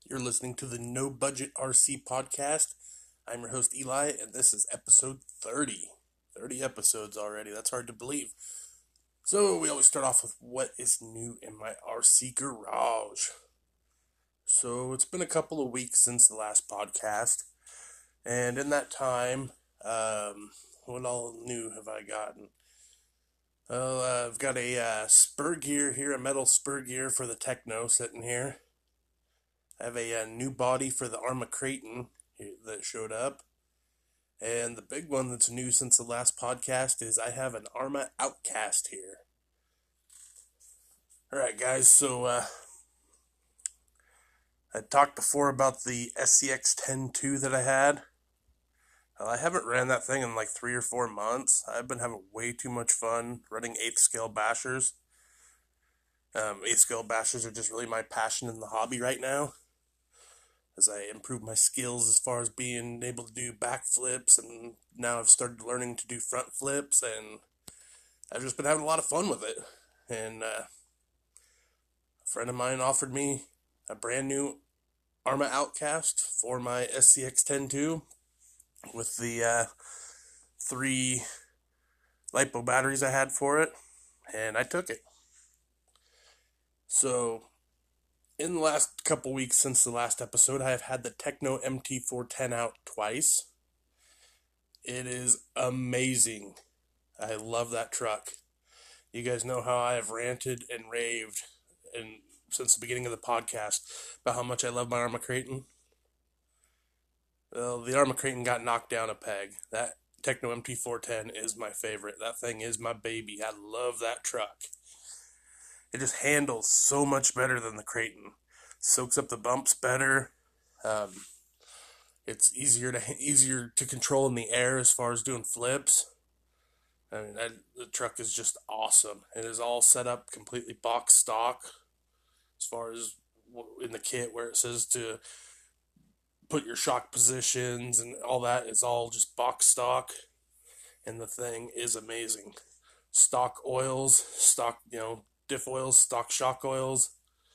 You're listening to the No Budget RC podcast. I'm your host, Eli, and this is episode 30. 30 episodes already. That's hard to believe. So, we always start off with what is new in my RC garage. So, it's been a couple of weeks since the last podcast, and in that time, what all new have I gotten? Well, I've got a spur gear here, a metal spur gear for the Techno sitting here. I have a new body for the Arrma Kraton that showed up. And the big one that's new since the last podcast is I have an Arrma Outcast here. Alright guys, so I talked before about the SCX-10-2 that I had. I haven't ran that thing in like 3 or 4 months. I've been having way too much fun running 8th scale bashers. 8th scale bashers are just really my passion in the hobby right now, as I improve my skills as far as being able to do backflips, and now I've started learning to do front flips, and I've just been having a lot of fun with it. And a friend of mine offered me a brand new Arrma Outcast for my SCX-10-2 with the 3 LiPo batteries I had for it, and I took it. So, in the last couple weeks since the last episode, I have had the Tekno MT410 out twice. It is amazing. I love that truck. You guys know how I have ranted and raved since the beginning of the podcast about how much I love my Arrma Kraton. Well, the Arrma Kraton got knocked down a peg. That Tekno MT410 is my favorite. That thing is my baby. I love that truck. It just handles so much better than the Kraton. Soaks up the bumps better. It's easier to control in the air as far as doing flips. I mean, the truck is just awesome. It is all set up completely box stock, as far as in the kit where it says to put your shock positions and all that is all just box stock, and the thing is amazing. Stock oils, stock, diff oils, stock shock oils.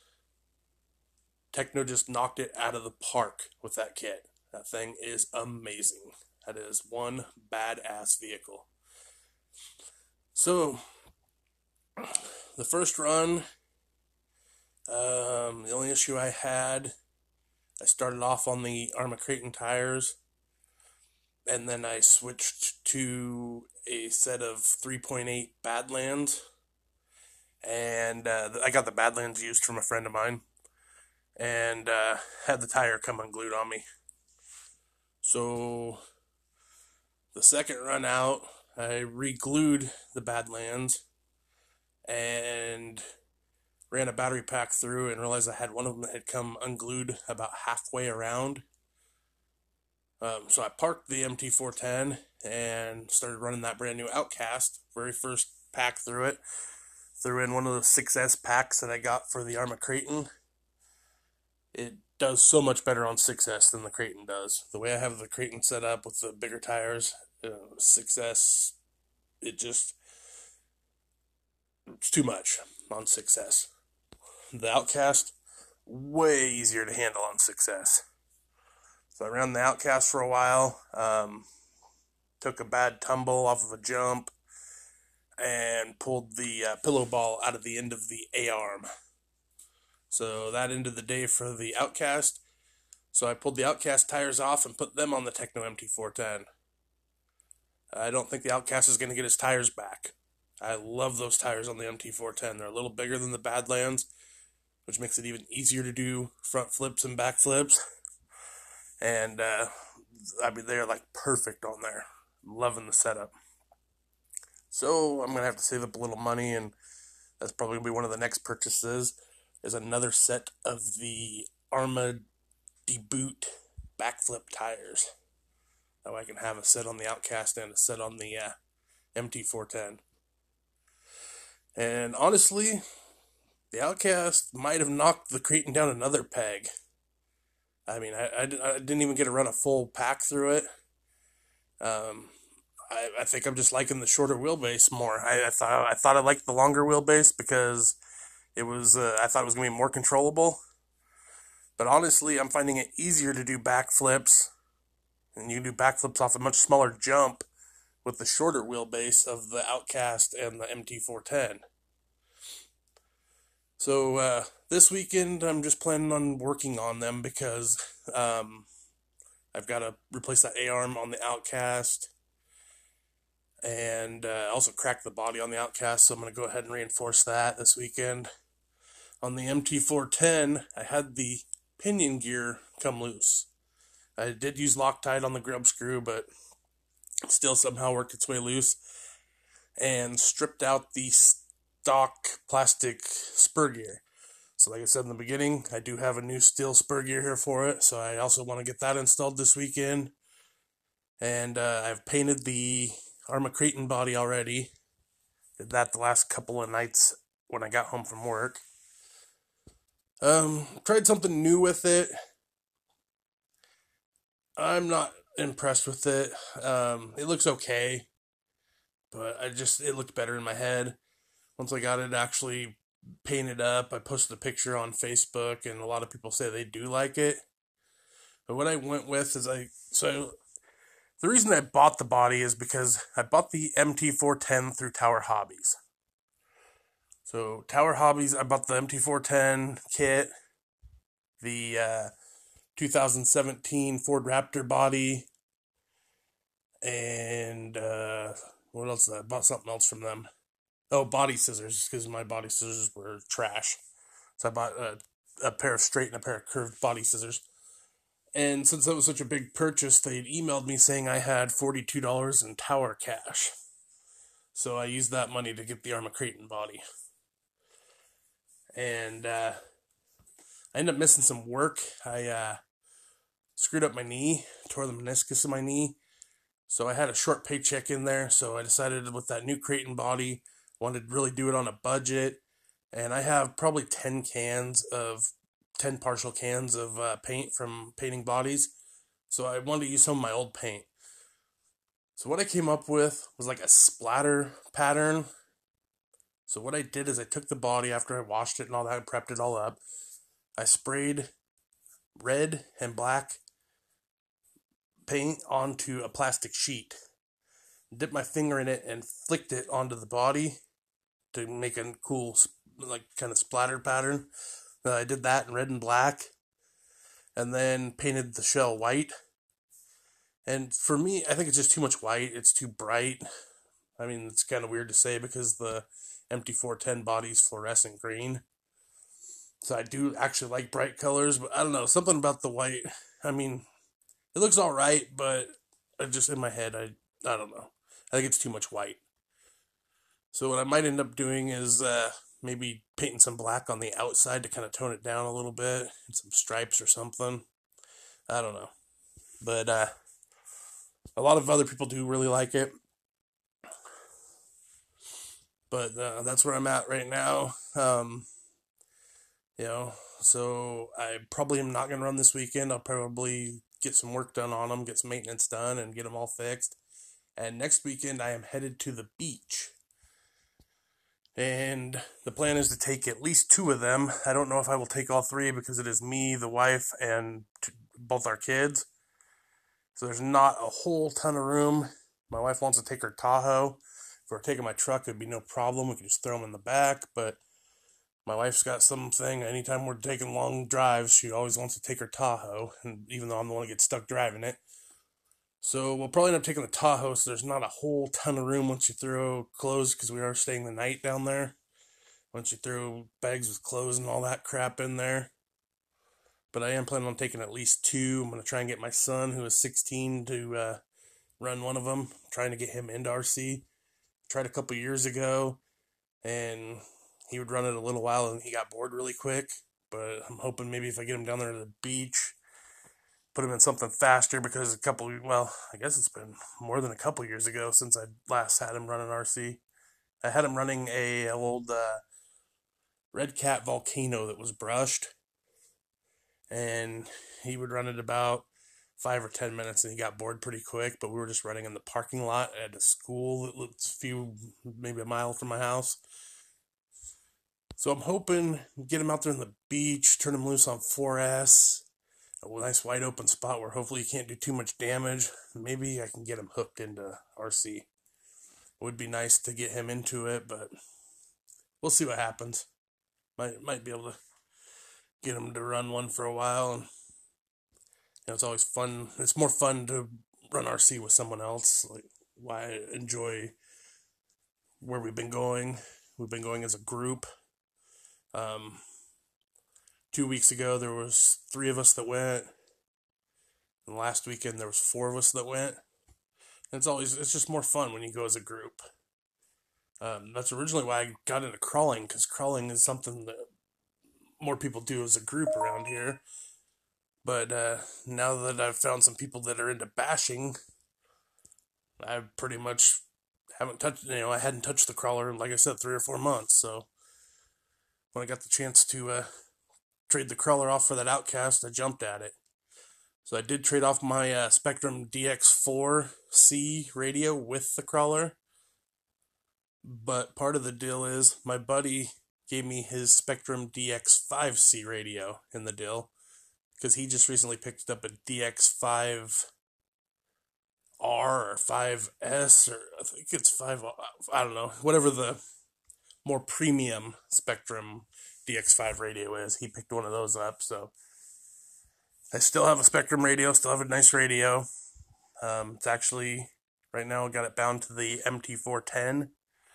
Tekno just knocked it out of the park with that kit. That thing is amazing. That is one badass vehicle. So, the first run, the only issue I had, I started off on the Arrma Kraton tires, and then I switched to a set of 3.8 Badlands, and I got the Badlands used from a friend of mine, and had the tire come unglued on me. So, the second run out, I re-glued the Badlands, and ran a battery pack through and realized I had one of them that had come unglued about halfway around. So I parked the MT410 and started running that brand new Outcast. Very first pack through it. Threw in one of the 6S packs that I got for the Arrma Kraton. It does so much better on 6S than the Kraton does. The way I have the Kraton set up with the bigger tires, 6S, it's too much on 6S. The Outcast, way easier to handle on 6S. So I ran the Outcast for a while, took a bad tumble off of a jump, and pulled the pillow ball out of the end of the A-arm. So that ended the day for the Outcast. So I pulled the Outcast tires off and put them on the Tekno MT410. I don't think the Outcast is going to get his tires back. I love those tires on the MT410. They're a little bigger than the Badlands, which makes it even easier to do front flips and back flips. And, they're like perfect on there. I'm loving the setup. So, I'm going to have to save up a little money, and that's probably going to be one of the next purchases, is another set of the Arrma Deboot backflip tires. That way I can have a set on the Outcast and a set on the MT410. And honestly, the Outcast might have knocked the Kraton down another peg. I mean, I didn't even get to run a full pack through it. I think I'm just liking the shorter wheelbase more. I thought I liked the longer wheelbase because it was I thought it was going to be more controllable. But honestly, I'm finding it easier to do backflips, and you can do backflips off a much smaller jump with the shorter wheelbase of the Outcast and the MT410. So this weekend, I'm just planning on working on them because I've got to replace that A-arm on the Outcast, and also crack the body on the Outcast, so I'm going to go ahead and reinforce that this weekend. On the MT410, I had the pinion gear come loose. I did use Loctite on the grub screw, but still somehow worked its way loose, and stripped out the stock plastic spur gear. So like I said in the beginning, I do have a new steel spur gear here for it, so I also want to get that installed this weekend. And I've painted the Arrma Kraton body already. Did that the last couple of nights when I got home from work. Tried something new with it. I'm not impressed with it. It looks okay, but it looked better in my head. Once I got it actually painted up, I posted a picture on Facebook, and a lot of people say they do like it. But what I went with is the reason I bought the body is because I bought the MT410 through Tower Hobbies. So Tower Hobbies, I bought the MT410 kit, the 2017 Ford Raptor body, and what else? I bought something else from them. Oh, body scissors, because my body scissors were trash. So I bought a pair of straight and a pair of curved body scissors. And since that was such a big purchase, they had emailed me saying I had $42 in Tower cash. So I used that money to get the Arrma Kraton body. And I ended up missing some work. I screwed up my knee, tore the meniscus of my knee. So I had a short paycheck in there. So I decided with that new Kraton body, wanted to really do it on a budget. And I have probably 10 partial cans of paint from painting bodies. So I wanted to use some of my old paint. So what I came up with was like a splatter pattern. So what I did is I took the body after I washed it and all that and prepped it all up. I sprayed red and black paint onto a plastic sheet. Dipped my finger in it and flicked it onto the body to make a cool, like, kind of splatter pattern. I did that in red and black, and then painted the shell white. And for me, I think it's just too much white. It's too bright. I mean, it's kind of weird to say because the MT410 body's fluorescent green. So I do actually like bright colors, but I don't know, something about the white. I mean, it looks all right, but just in my head, I don't know. I think it's too much white. So what I might end up doing is maybe painting some black on the outside to kind of tone it down a little bit, and some stripes or something. I don't know. But a lot of other people do really like it. But that's where I'm at right now. So I probably am not going to run this weekend. I'll probably get some work done on them, get some maintenance done, and get them all fixed. And next weekend I am headed to the beach. And the plan is to take at least 2 of them. I don't know if I will take all 3 because it is me, the wife, and both our kids. So there's not a whole ton of room. My wife wants to take her Tahoe. If we were taking my truck, it'd be no problem. We could just throw them in the back. But my wife's got something. Anytime we're taking long drives, she always wants to take her Tahoe. And even though I'm the one that gets stuck driving it. So we'll probably end up taking the Tahoe, so there's not a whole ton of room once you throw clothes, because we are staying the night down there. Once you throw bags with clothes and all that crap in there. But I am planning on taking at least 2. I'm going to try and get my son, who is 16, to run one of them. I'm trying to get him into RC. Tried a couple years ago, and he would run it a little while, and he got bored really quick. But I'm hoping maybe if I get him down there to the beach, put him in something faster, because I guess it's been more than a couple years ago since I last had him running RC. I had him running a old Red Cat Volcano that was brushed, and he would run it about 5 or 10 minutes, and he got bored pretty quick. But we were just running in the parking lot at a school that's maybe a mile from my house. So I'm hoping get him out there on the beach, turn him loose on 4S, a nice wide open spot where hopefully he can't do too much damage. Maybe I can get him hooked into RC. It would be nice to get him into it, but we'll see what happens. Might be able to get him to run one for a while, and it's always fun. It's more fun to run RC with someone else. Like, why I enjoy where we've been going. We've been going as a group. 2 weeks ago there was 3 of us that went, and last weekend there was 4 of us that went. And it's just more fun when you go as a group. That's originally why I got into crawling, because crawling is something that more people do as a group around here. But now that I've found some people that are into bashing, I pretty much haven't touched, I hadn't touched the crawler in, like I said, 3 or 4 months. So when I got the chance to trade the crawler off for that Outcast, I jumped at it. So I did trade off my Spectrum DX4C radio with the crawler. But part of the deal is my buddy gave me his Spectrum DX5C radio in the deal, because he just recently picked up a DX5R or 5S, or I think it's 5, I don't know, whatever the more premium Spectrum DX5 radio is. He picked one of those up, so I still have a Spectrum radio, still have a nice radio. It's actually, right now, got it bound to the MT410.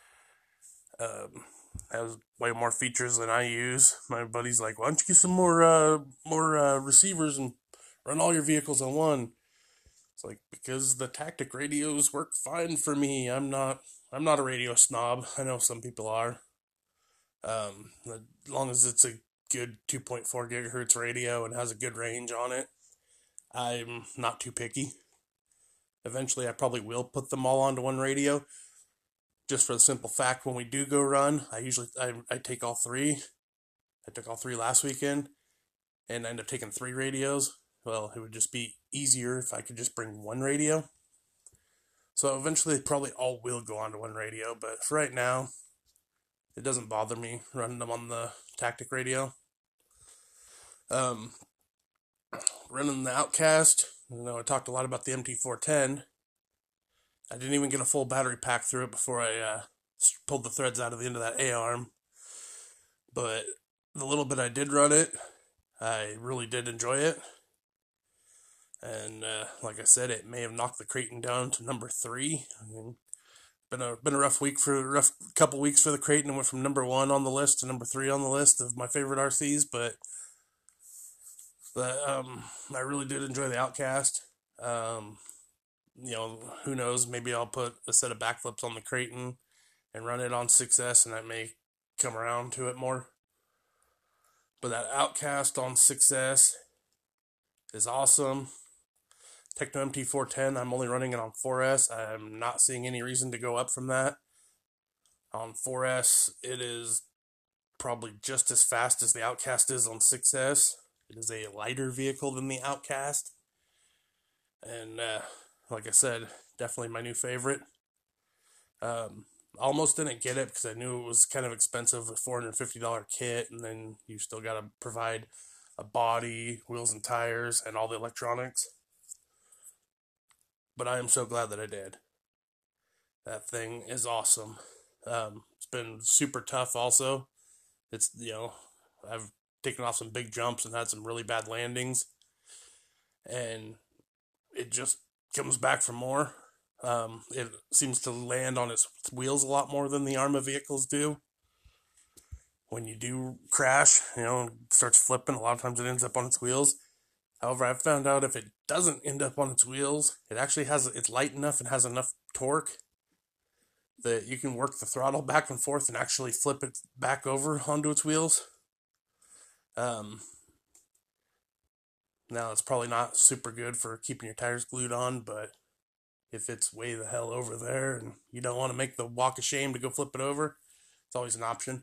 Has way more features than I use. My buddy's like, why don't you get some more receivers and run all your vehicles on one? It's like, because the Tactic radios work fine for me. I'm not a radio snob. I know some people are. As long as it's a good 2.4 gigahertz radio and has a good range on it, I'm not too picky. Eventually I probably will put them all onto one radio, just for the simple fact when we do go run, I take all 3. I took all 3 last weekend, and I ended up taking 3 radios. Well, it would just be easier if I could just bring one radio. So eventually they probably all will go onto one radio, but for right now, it doesn't bother me running them on the Tactic radio. Running the Outcast, I talked a lot about the MT410. I didn't even get a full battery pack through it before I pulled the threads out of the end of that A-arm. But the little bit I did run it, I really did enjoy it. And like I said, it may have knocked the Creighton down to number 3. Been a rough couple weeks for the Creighton. It went from number 1 on the list to number 3 on the list of my favorite RCs, but I really did enjoy the Outcast. Who knows? Maybe I'll put a set of backflips on the Creighton and run it on 6S, and I may come around to it more. But that Outcast on 6S is awesome. Techno MT410, I'm only running it on 4S. I'm not seeing any reason to go up from that. On 4S, it is probably just as fast as the Outcast is on 6S. It is a lighter vehicle than the Outcast. And like I said, definitely my new favorite. Almost didn't get it because I knew it was kind of expensive, a $450 kit, and then you still got to provide a body, wheels and tires, and all the electronics. But I am so glad that I did. That thing is awesome. It's been super tough also. It's, I've taken off some big jumps and had some really bad landings. And it just comes back for more. It seems to land on its wheels a lot more than the Arrma vehicles do. When you do crash, it starts flipping. A lot of times it ends up on its wheels. However, I've found out if it doesn't end up on its wheels, it's light enough and has enough torque that you can work the throttle back and forth and actually flip it back over onto its wheels. Now, it's probably not super good for keeping your tires glued on, but if it's way the hell over there and you don't want to make the walk of shame to go flip it over, it's always an option.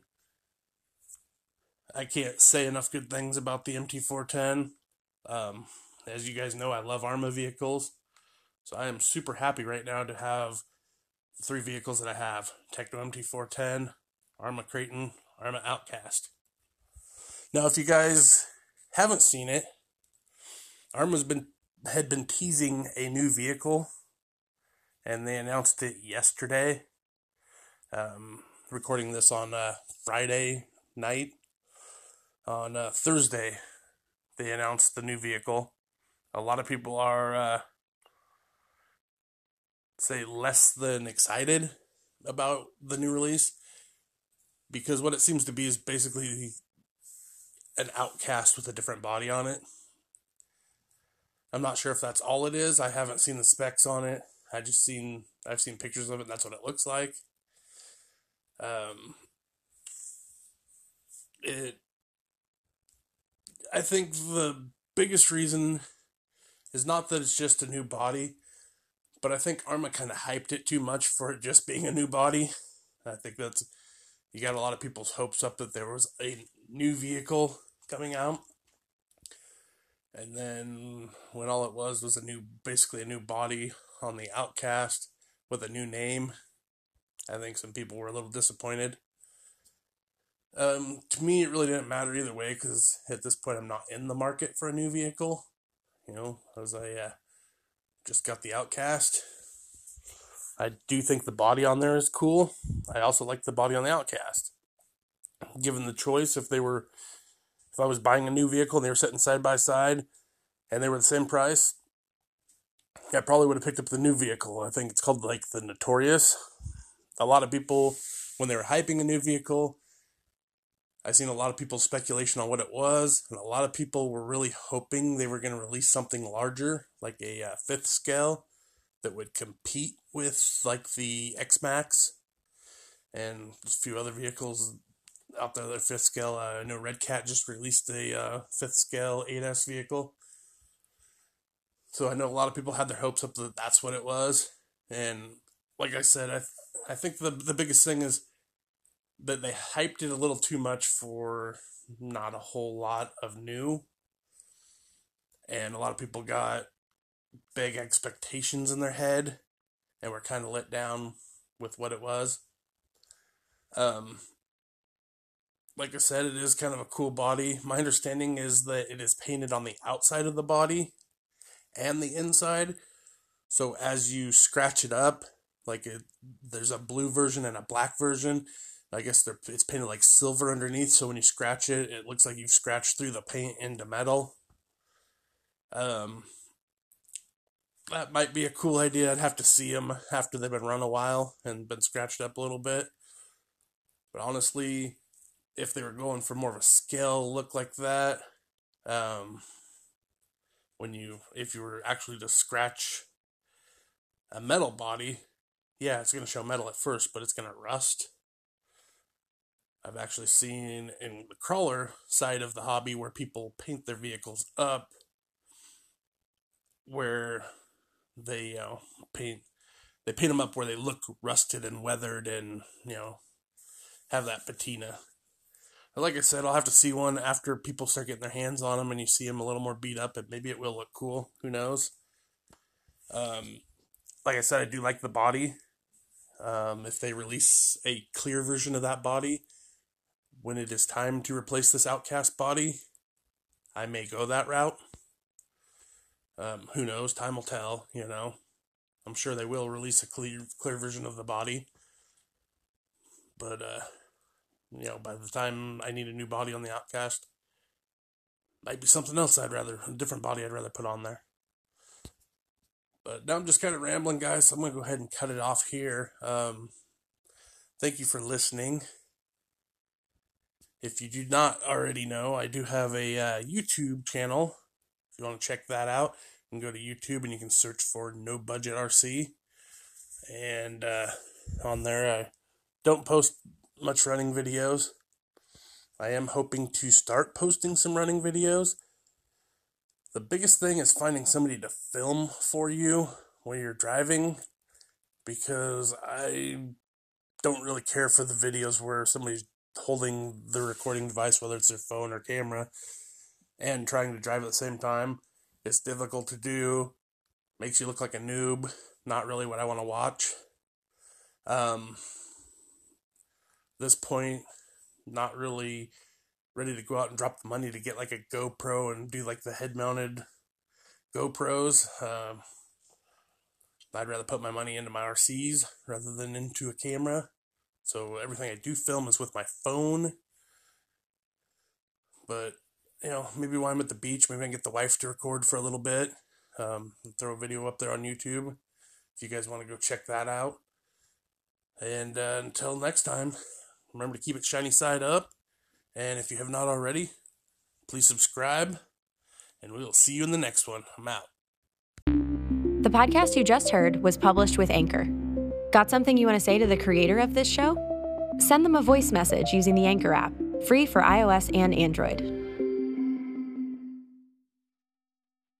I can't say enough good things about the MT410. As you guys know, I love Arrma vehicles, so I am super happy right now to have the 3 vehicles that I have: Techno MT410, Arrma Creighton Arrma Outcast. Now, if you guys haven't seen it, Arrma had been teasing a new vehicle, and they announced it yesterday. Recording this on Friday night. On Thursday, they announced the new vehicle. A lot of people are, say, less than excited about the new release, because what it seems to be is basically an Outcast with a different body on it. I'm not sure if that's all it is. I haven't seen the specs on it. I've seen pictures of it, and that's what it looks like. I think the biggest reason is not that it's just a new body, but I think Arrma kind of hyped it too much for it just being a new body. I think you got a lot of people's hopes up that there was a new vehicle coming out. And then when all it was basically a new body on the Outcast with a new name, I think some people were a little disappointed. To me, it really didn't matter either way, because at this point I'm not in the market for a new vehicle. As I just got the Outcast. I do think the body on there is cool. I also like the body on the Outcast. Given the choice, if I was buying a new vehicle and they were sitting side by side and they were the same price, I probably would have picked up the new vehicle. I think it's called the Notorious. A lot of people, when they were hyping a new vehicle, I've seen a lot of people's speculation on what it was, and a lot of people were really hoping they were going to release something larger, like a fifth scale, that would compete with the X-Max and a few other vehicles out there that are fifth scale. I know Red Cat just released a fifth scale 8S vehicle. So I know a lot of people had their hopes up that that's what it was. And like I said, I think the biggest thing is that they hyped it a little too much for not a whole lot of new. And a lot of people got big expectations in their head and were kind of let down with what it was. Like I said, it is kind of a cool body. My understanding is that it is painted on the outside of the body and the inside. So as you scratch it up, there's a blue version and a black version. I guess it's painted silver underneath, so when you scratch it, it looks like you've scratched through the paint into metal. That might be a cool idea. I'd have to see them after they've been run a while and been scratched up a little bit. But honestly, if they were going for more of a scale look like that, if you were actually to scratch a metal body, yeah, it's going to show metal at first, but it's going to rust. I've actually seen in the crawler side of the hobby where people paint their vehicles up, where they paint them up where they look rusted and weathered and have that patina. But like I said, I'll have to see one after people start getting their hands on them and you see them a little more beat up, and maybe it will look cool. Who knows? Like I said, I do like the body. If they release a clear version of that body when it is time to replace this Outcast body, I may go that route. Who knows? Time will tell, I'm sure they will release a clear version of the body. But, by the time I need a new body on the Outcast, might be something else a different body I'd rather put on there. But now I'm just kind of rambling, guys, so I'm going to go ahead and cut it off here. Thank you for listening. If you do not already know, I do have a YouTube channel. If you want to check that out, you can go to YouTube and you can search for No Budget RC. And on there, I don't post much running videos. I am hoping to start posting some running videos. The biggest thing is finding somebody to film for you while you're driving, because I don't really care for the videos where somebody's holding the recording device, whether it's their phone or camera, and trying to drive at the same time. It's difficult to do, makes you look like a noob, not really what I want to watch. This point, not really ready to go out and drop the money to get like a GoPro and do like the head-mounted GoPros. I'd rather put my money into my RCs rather than into a camera. So everything I do film is with my phone. But, maybe while I'm at the beach, maybe I can get the wife to record for a little bit. Throw a video up there on YouTube if you guys want to go check that out. And until next time, remember to keep it shiny side up. And if you have not already, please subscribe. And we will see you in the next one. I'm out. The podcast you just heard was published with Anchor. Got something you want to say to the creator of this show? Send them a voice message using the Anchor app, free for iOS and Android.